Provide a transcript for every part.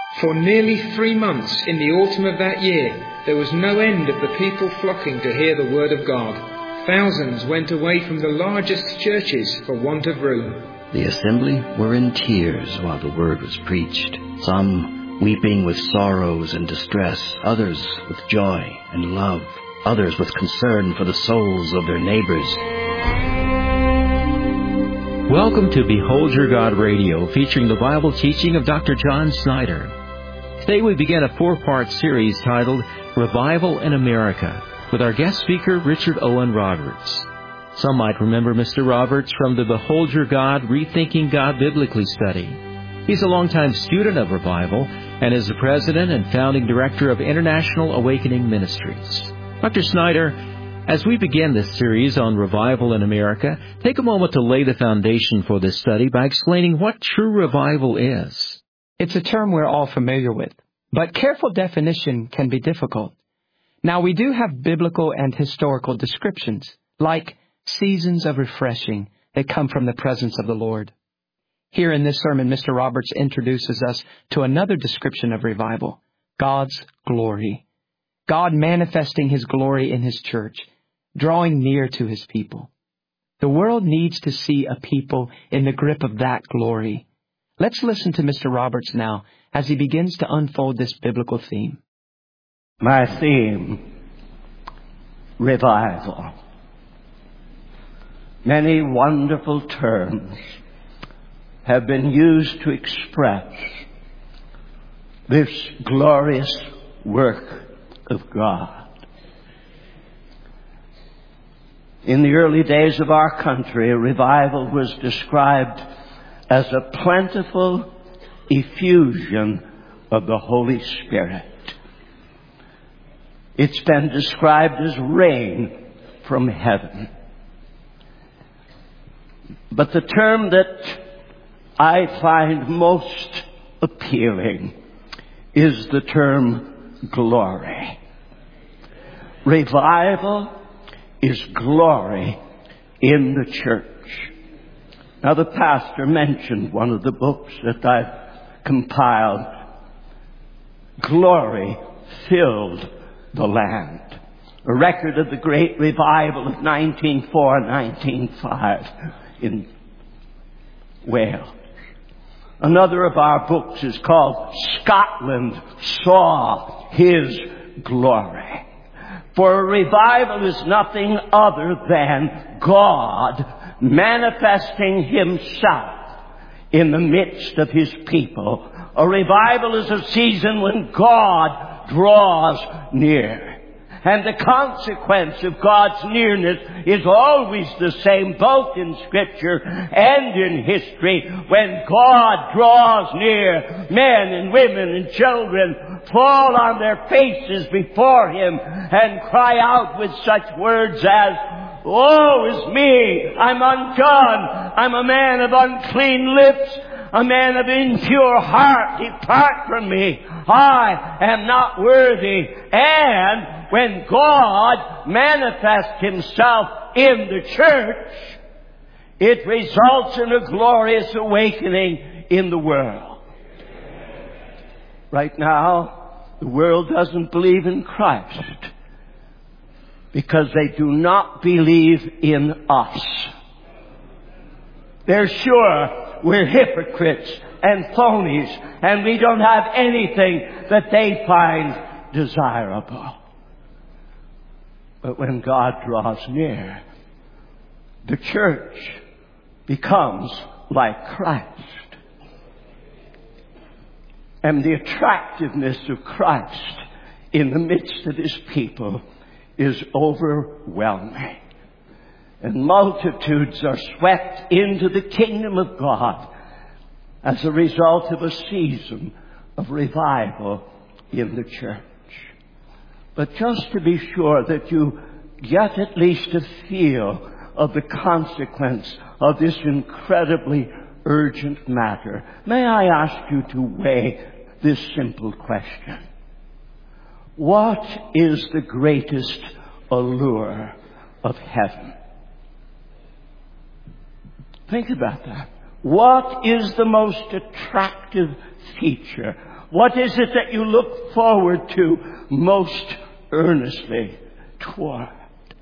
For nearly 3 months in the autumn of that year, there was no end of the people flocking to hear the word of God. Thousands went away from the largest churches for want of room. The assembly were in tears while the word was preached, some weeping with sorrows and distress, others with joy and love, others with concern for the souls of their neighbors. Welcome to Behold Your God Radio, featuring the Bible teaching of Dr. John Snyder. Today we begin a 4-part series titled Revival in America, with our guest speaker, Richard Owen Roberts. Some might remember Mr. Roberts from the Behold Your God, Rethinking God Biblically study. He's a longtime student of revival and is the president and founding director of International Awakening Ministries. Dr. Snyder, as we begin this series on revival in America, take a moment to lay the foundation for this study by explaining what true revival is. It's a term we're all familiar with, but careful definition can be difficult. Now, we do have biblical and historical descriptions, like seasons of refreshing that come from the presence of the Lord. Here in this sermon, Mr. Roberts introduces us to another description of revival, God's glory. God manifesting His glory in His church, drawing near to His people. The world needs to see a people in the grip of that glory. Let's listen to Mr. Roberts now as he begins to unfold this biblical theme. My theme, revival. Many wonderful terms have been used to express this glorious work of God. In the early days of our country, revival was described as a plentiful effusion of the Holy Spirit. It's been described as rain from heaven. But the term that I find most appealing is the term glory. Revival is glory in the church. Now, the pastor mentioned one of the books that I've compiled. Glory filled the land. A record of the great revival of 1904-1905 in Wales. Another of our books is called Scotland Saw His Glory. For a revival is nothing other than God manifesting Himself in the midst of His people. A revival is a season when God draws near. And the consequence of God's nearness is always the same, both in Scripture and in history. When God draws near, men and women and children fall on their faces before Him and cry out with such words as, "Woe is me! I'm undone! I'm a man of unclean lips, a man of impure heart. Depart from me! I am not worthy." And when God manifests Himself in the church, it results in a glorious awakening in the world. Right now, the world doesn't believe in Christ because they do not believe in us. They're sure we're hypocrites and phonies and we don't have anything that they find desirable. But when God draws near, the church becomes like Christ. And the attractiveness of Christ in the midst of His people is overwhelming. And multitudes are swept into the kingdom of God as a result of a season of revival in the church. But just to be sure that you get at least a feel of the consequence of this incredibly urgent matter, may I ask you to weigh this simple question. What is the greatest allure of heaven? Think about that. What is the most attractive feature What is it that you look forward to most earnestly toward?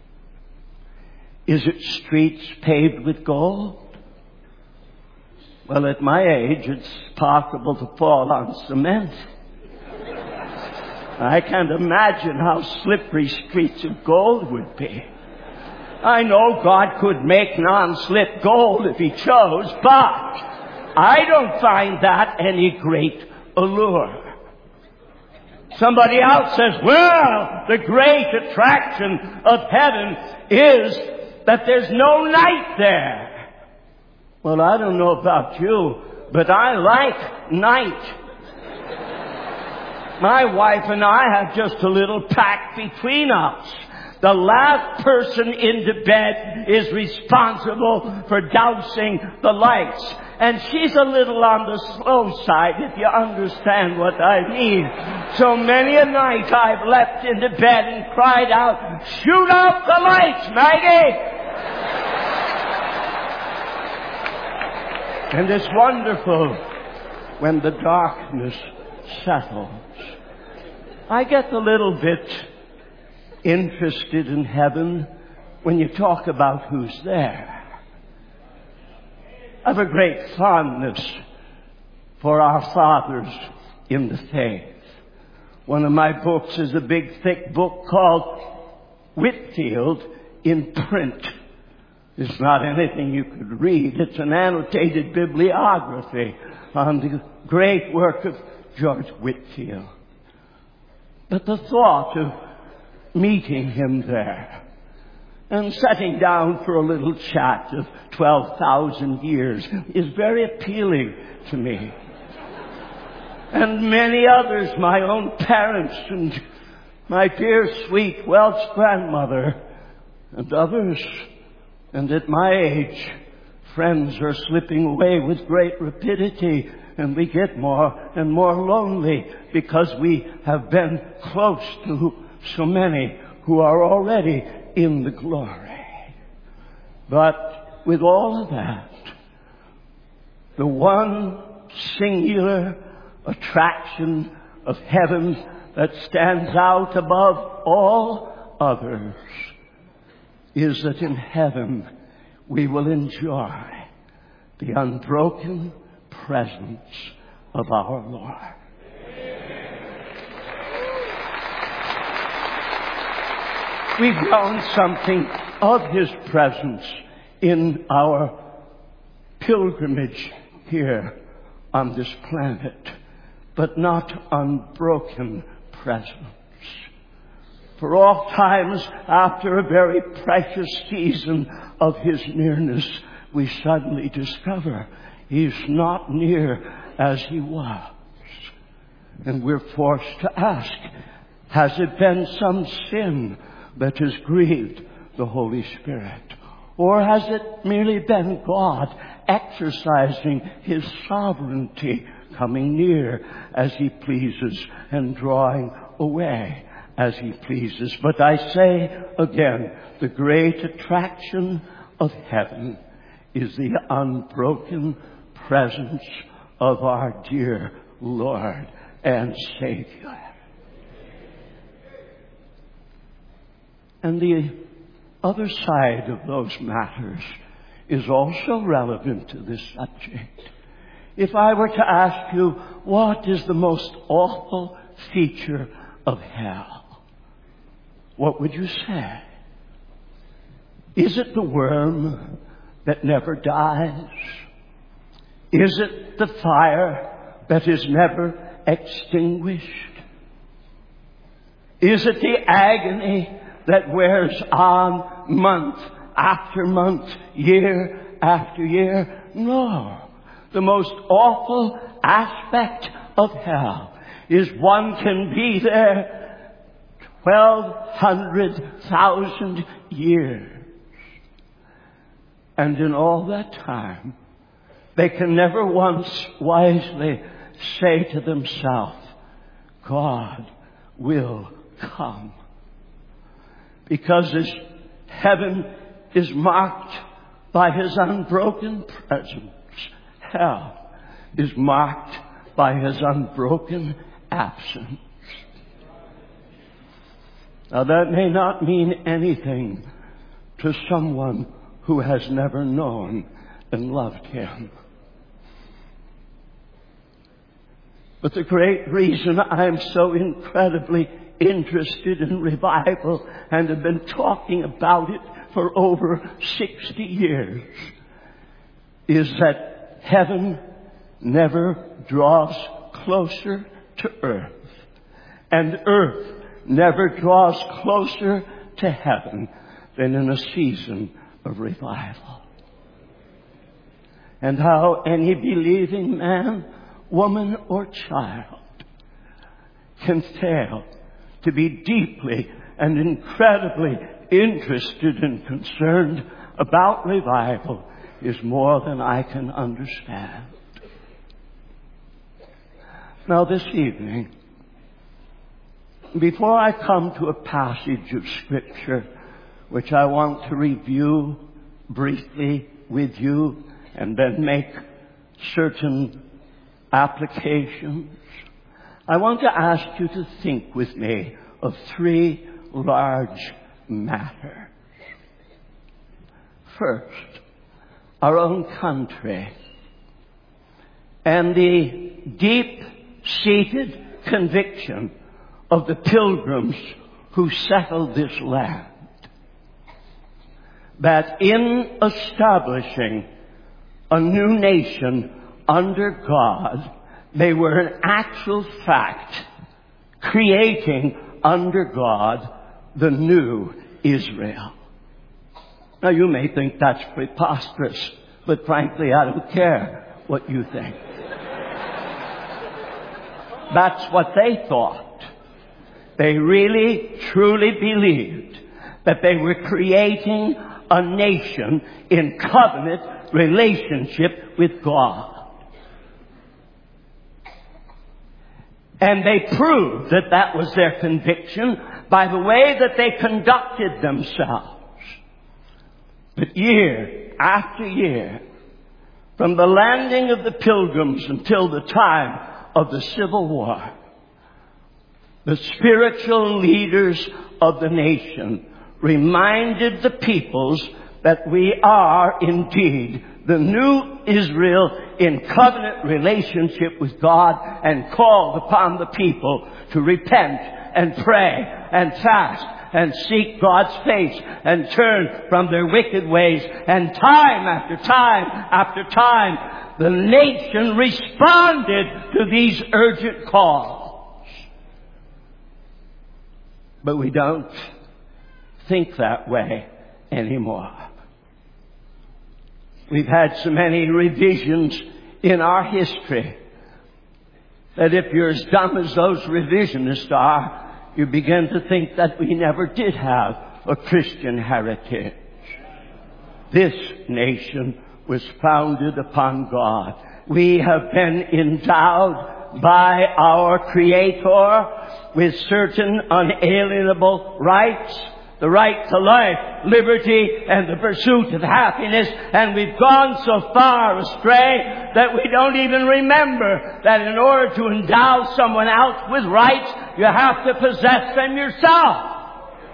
Is it streets paved with gold? Well, at my age, it's possible to fall on cement. I can't imagine how slippery streets of gold would be. I know God could make non-slip gold if He chose, but I don't find that any great allure. Somebody else says, well, the great attraction of heaven is that there's no night there. Well, I don't know about you, but I like night. My wife and I have just a little pact between us. The last person into bed is responsible for dousing the lights. And she's a little on the slow side, if you understand what I mean. So many a night I've leapt into bed and cried out, shoot out the lights, Maggie! And it's wonderful when the darkness settles. I get a little bit interested in heaven when you talk about who's there. I have a great fondness for our fathers in the faith. One of my books is a big, thick book called Whitefield in print. It's not anything you could read. It's an annotated bibliography on the great work of George Whitefield. But the thought of meeting him there and sitting down for a little chat of 12,000 years is very appealing to me. And many others, my own parents and my dear sweet Welsh grandmother and others. And at my age, friends are slipping away with great rapidity, and we get more and more lonely because we have been close to so many who are already in the glory. But with all of that, the one singular attraction of heaven that stands out above all others is that in heaven we will enjoy the unbroken presence of our Lord. We've known something of His presence in our pilgrimage here on this planet, but not unbroken presence. For oft times, after a very precious season of His nearness, we suddenly discover He's not near as He was. And we're forced to ask, has it been some sin that has grieved the Holy Spirit? Or has it merely been God exercising His sovereignty, coming near as He pleases and drawing away as He pleases? But I say again, the great attraction of heaven is the unbroken presence of our dear Lord and Savior. And the other side of those matters is also relevant to this subject. If I were to ask you, what is the most awful feature of hell? What would you say? Is it the worm that never dies? Is it the fire that is never extinguished? Is it the agony that wears on month after month, year after year? No. The most awful aspect of hell is one can be there 1,200,000 years. And in all that time, they can never once wisely say to themselves, God will come. Because His heaven is marked by His unbroken presence, hell is marked by His unbroken absence. Now that may not mean anything to someone who has never known and loved Him. But the great reason I'm so incredibly interested in revival and have been talking about it for over 60 years is that heaven never draws closer to earth, and earth never draws closer to heaven than in a season of revival. And how any believing man, woman, or child can fail to be deeply and incredibly interested and concerned about revival is more than I can understand. Now this evening, before I come to a passage of Scripture which I want to review briefly with you and then make certain applications, I want to ask you to think with me of three large matters. First, our own country and the deep-seated conviction of the pilgrims who settled this land, that in establishing a new nation under God, they were in actual fact creating under God the new Israel. Now you may think that's preposterous, but frankly I don't care what you think. That's what they thought. They really, truly believed that they were creating a nation in covenant relationship with God. And they proved that that was their conviction by the way that they conducted themselves. But year after year, from the landing of the Pilgrims until the time of the Civil War, the spiritual leaders of the nation reminded the peoples that we are indeed the new Israel in covenant relationship with God, and called upon the people to repent and pray and fast and seek God's face and turn from their wicked ways. And time after time after time, the nation responded to these urgent calls. But we don't think that way anymore. We've had so many revisions in our history that if you're as dumb as those revisionists are, you begin to think that we never did have a Christian heritage. This nation was founded upon God. We have been endowed by our Creator with certain unalienable rights. The right to life, liberty, and the pursuit of happiness. And we've gone so far astray that we don't even remember that in order to endow someone else with rights, you have to possess them yourself.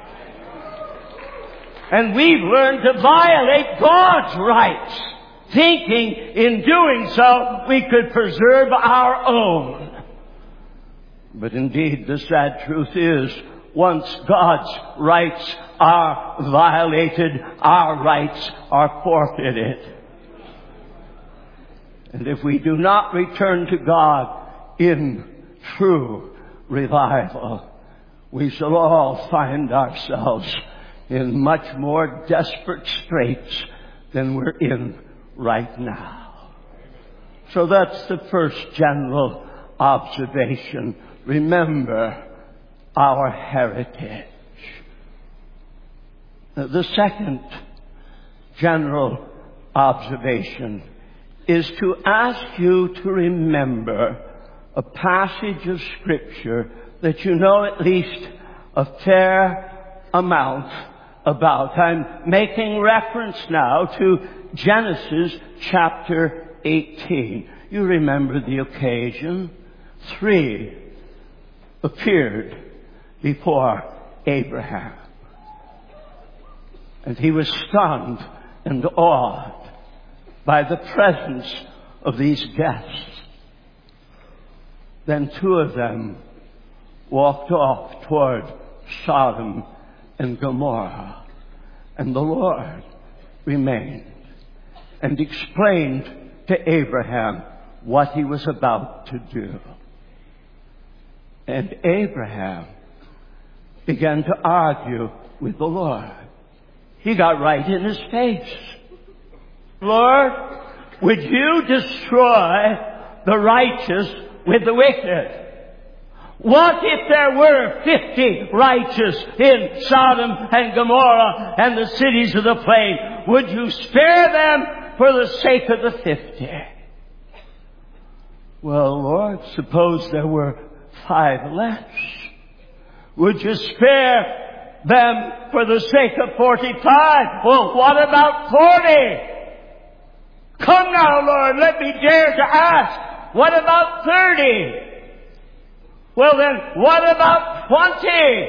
And we've learned to violate God's rights, thinking in doing so we could preserve our own. But indeed, the sad truth is, once God's rights are violated, our rights are forfeited. And if we do not return to God in true revival, we shall all find ourselves in much more desperate straits than we're in right now. So that's the first general observation. Remember our heritage. The second general observation is to ask you to remember a passage of Scripture that you know at least a fair amount about. I'm making reference now to Genesis chapter 18. You remember the occasion. 3 appeared before Abraham. And he was stunned and awed by the presence of these guests. Then 2 of them walked off toward Sodom and Gomorrah. And the Lord remained and explained to Abraham what he was about to do. And Abraham began to argue with the Lord. He got right in his face. Lord, would you destroy the righteous with the wicked? What if there were 50 righteous in Sodom and Gomorrah and the cities of the plain? Would you spare them for the sake of the 50? Well, Lord, suppose there were 5 less. Would you spare them for the sake of 45? Well, what about 40? Come now, Lord, let me dare to ask. What about 30? Well then, what about 20?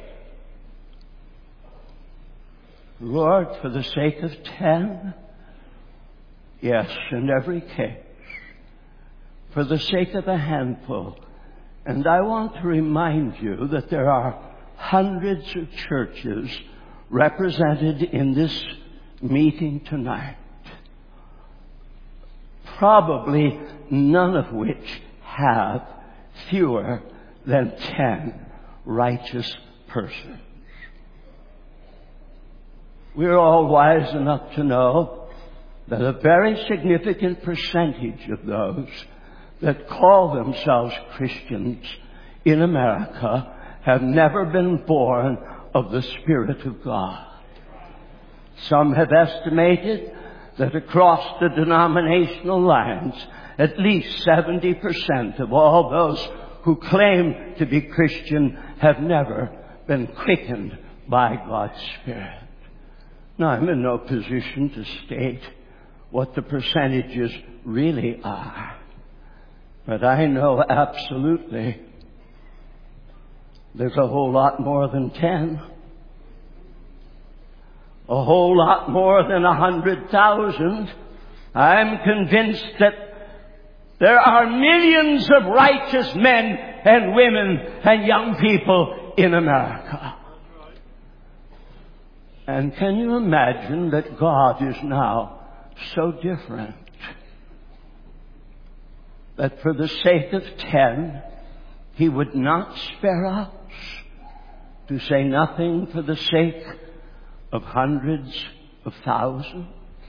Lord, for the sake of 10? Yes, in every case. For the sake of a handful. And I want to remind you that there are hundreds of churches represented in this meeting tonight. Probably none of which have fewer than 10 righteous persons. We're all wise enough to know that a very significant percentage of those that call themselves Christians in America have never been born of the Spirit of God. Some have estimated that across the denominational lines, at least 70% of all those who claim to be Christian have never been quickened by God's Spirit. Now, I'm in no position to state what the percentages really are. But I know absolutely there's a whole lot more than 10. A whole lot more than 100,000. I'm convinced that there are millions of righteous men and women and young people in America. And can you imagine that God is now so different? That for the sake of 10, He would not spare us, to say nothing for the sake of hundreds of thousands.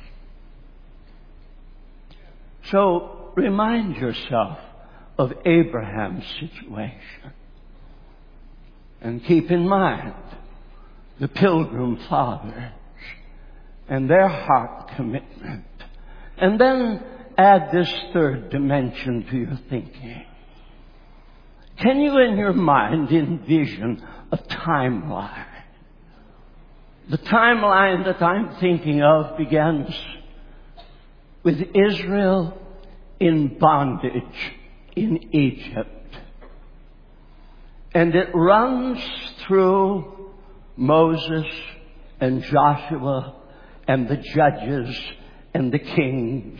So remind yourself of Abraham's situation. And keep in mind the Pilgrim Fathers and their heart commitment. And then add this third dimension to your thinking. Can you in your mind envision a timeline? The timeline that I'm thinking of begins with Israel in bondage in Egypt. And it runs through Moses and Joshua and the judges and the kings.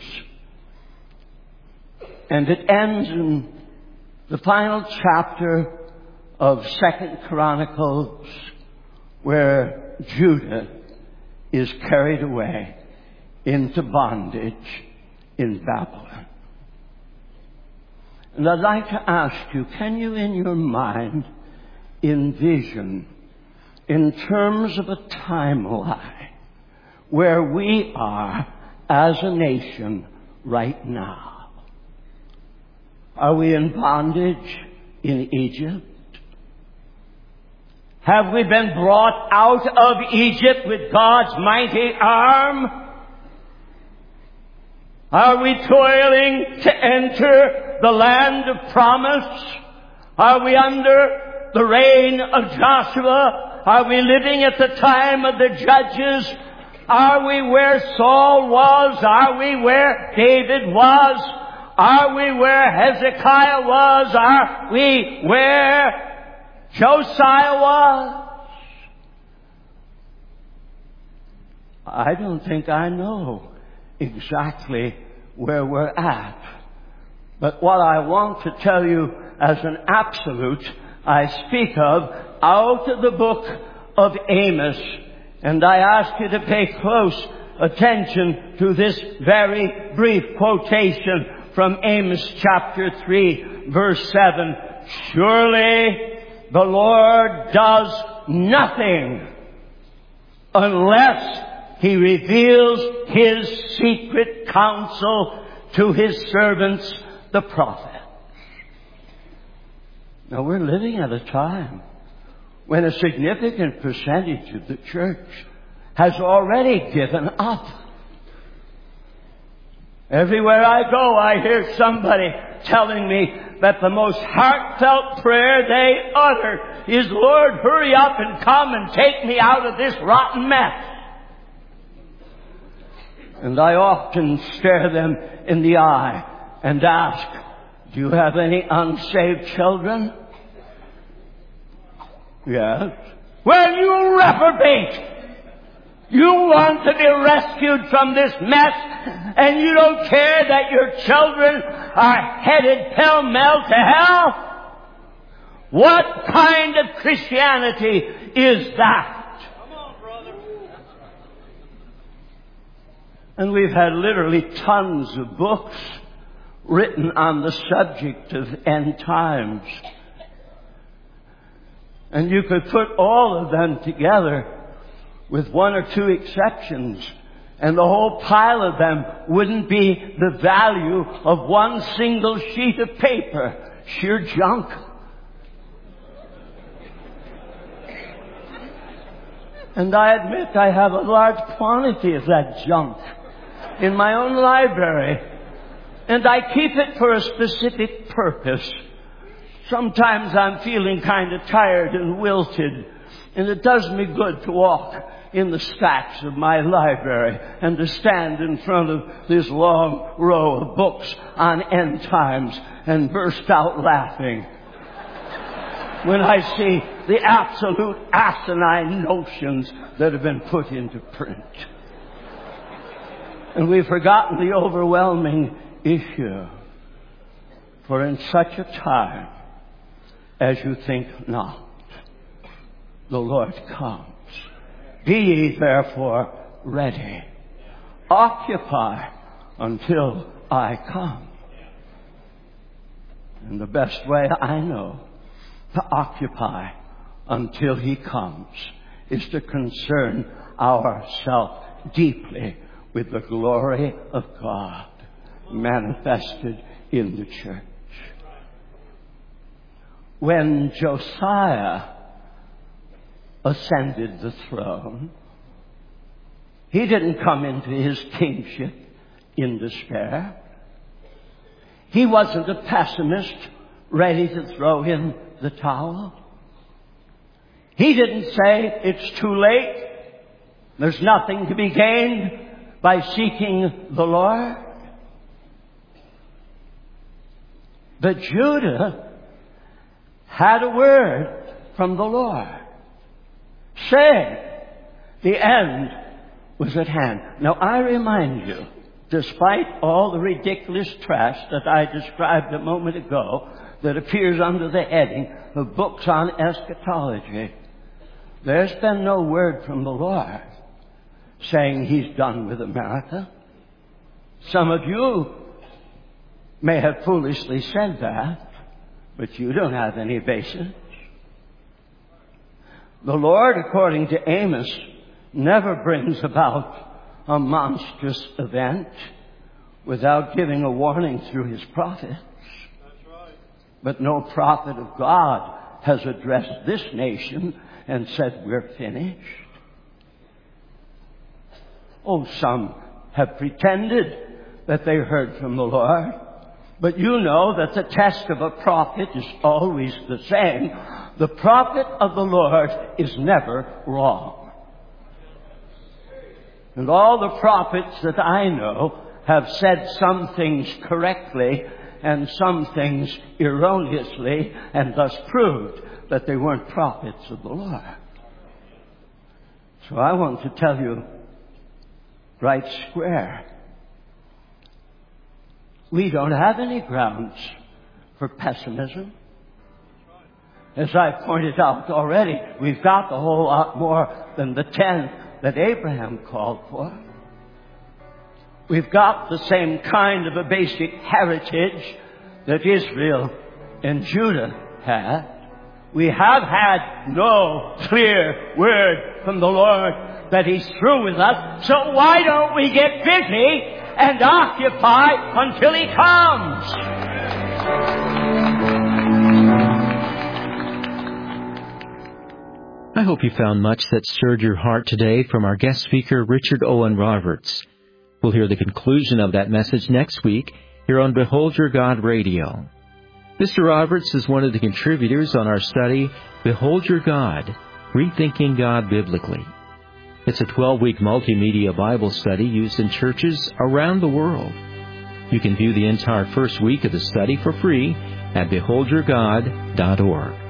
And it ends in the final chapter of 2 Chronicles, where Judah is carried away into bondage in Babylon. And I'd like to ask you, can you in your mind envision, in terms of a timeline, where we are as a nation right now? Are we in bondage in Egypt? Have we been brought out of Egypt with God's mighty arm? Are we toiling to enter the land of promise? Are we under the reign of Joshua? Are we living at the time of the judges? Are we where Saul was? Are we where David was? Are we where Hezekiah was? Are we where Josiah was? I don't think I know exactly where we're at. But what I want to tell you as an absolute, I speak of out of the book of Amos. And I ask you to pay close attention to this very brief quotation from Amos chapter 3, verse 7. Surely the Lord does nothing unless He reveals His secret counsel to His servants, the prophets. Now we're living at a time when a significant percentage of the church has already given up. Everywhere I go, I hear somebody telling me that the most heartfelt prayer they utter is, Lord, hurry up and come and take me out of this rotten mess. And I often stare them in the eye and ask, do you have any unsaved children? Yes. Well, you reprobate! You want to be rescued from this mess, and you don't care that your children are headed pell-mell to hell? What kind of Christianity is that? Come on, brother. And we've had literally tons of books written on the subject of end times. And you could put all of them together with one or two exceptions, and the whole pile of them wouldn't be the value of one single sheet of paper. Sheer junk. And I admit I have a large quantity of that junk in my own library. And I keep it for a specific purpose. Sometimes I'm feeling kind of tired and wilted, and it does me good to walk in the stacks of my library and to stand in front of this long row of books on end times and burst out laughing when I see the absolute asinine notions that have been put into print. And we've forgotten the overwhelming issue. For in such a time as you think not, the Lord comes. Be ye therefore ready. Occupy until I come. And the best way I know to occupy until He comes is to concern ourselves deeply with the glory of God manifested in the church. When Josiah ascended the throne, he didn't come into his kingship in despair. He wasn't a pessimist ready to throw in the towel. He didn't say, it's too late. There's nothing to be gained by seeking the Lord. But Judah had a word from the Lord, saying the end was at hand. Now I remind you, despite all the ridiculous trash that I described a moment ago that appears under the heading of books on eschatology, there's been no word from the Lord saying He's done with America. Some of you may have foolishly said that, but you don't have any basis. The Lord, according to Amos, never brings about a monstrous event without giving a warning through His prophets. That's right. But no prophet of God has addressed this nation and said, we're finished. Oh, some have pretended that they heard from the Lord. But you know that the test of a prophet is always the same. The prophet of the Lord is never wrong. And all the prophets that I know have said some things correctly and some things erroneously, and thus proved that they weren't prophets of the Lord. So I want to tell you right square, we don't have any grounds for pessimism. As I pointed out already, we've got a whole lot more than the 10 that Abraham called for. We've got the same kind of a basic heritage that Israel and Judah had. We have had no clear word from the Lord that He's through with us. So why don't we get busy and occupy until He comes? I hope you found much that stirred your heart today from our guest speaker, Richard Owen Roberts. We'll hear the conclusion of that message next week here on Behold Your God Radio. Mr. Roberts is one of the contributors on our study, Behold Your God, Rethinking God Biblically. It's a 12-week multimedia Bible study used in churches around the world. You can view the entire first week of the study for free at beholdyourgod.org.